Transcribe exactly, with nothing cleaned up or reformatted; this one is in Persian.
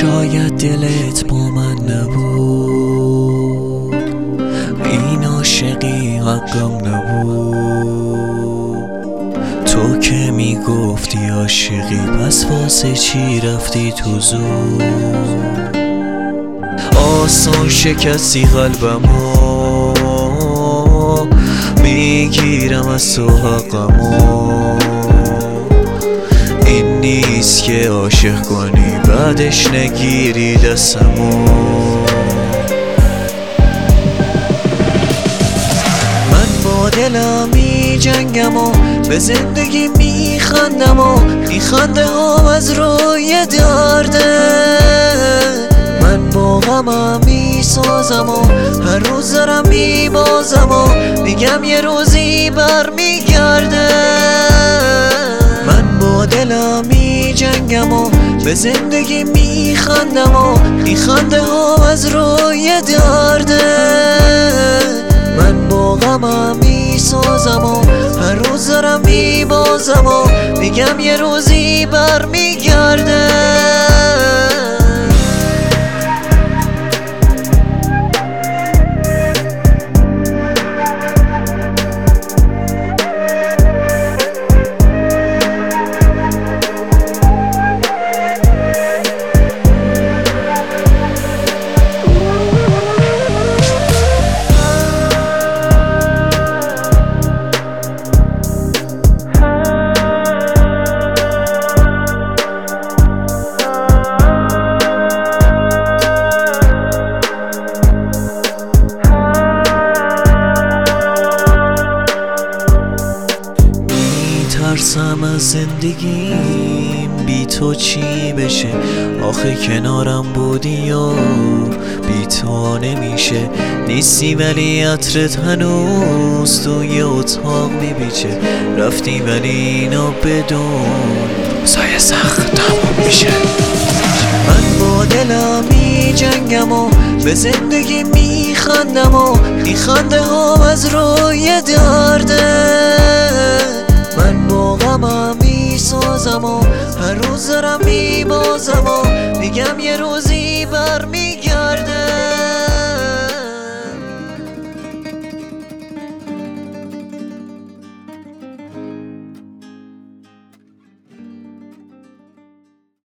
شاید دلت با من نبود، این عاشقی حقم نبود. تو که میگفتی عاشقی، پس واسه چی رفتی تو زود؟ آسان شکستی قلبمو، میگیرم از تو حقمو. این نیست که عاشق کنی بعدش نگیری دستمو. من با دلم می جنگم و به زندگی می خندم و این خنده ها از روی درده. من با غمم می سازم و هر روز دارم می بازم و میگم یه روزی بر می گرده. من با دلم می جنگم و به زندگی می خندم و این خنده ها از روی درده. من با غمم می سازم و هر روز دارم می بازم و میگم یه روزی بر می گرده. ترسم از زندگیم بی تو چی بشه، آخه کنارم بودی و بی تو نمیشه. نیستی ولی عطرت هنوز توی اتاق میبیچه. رفتی ولی اینا بدون سایه سخت تموم میشه. من با دلم می جنگم و به زندگی می خندم و این خنده ها از روی درده. من با غمم می سازم و هر روز دارم می بازم و میگم یه روزی بر می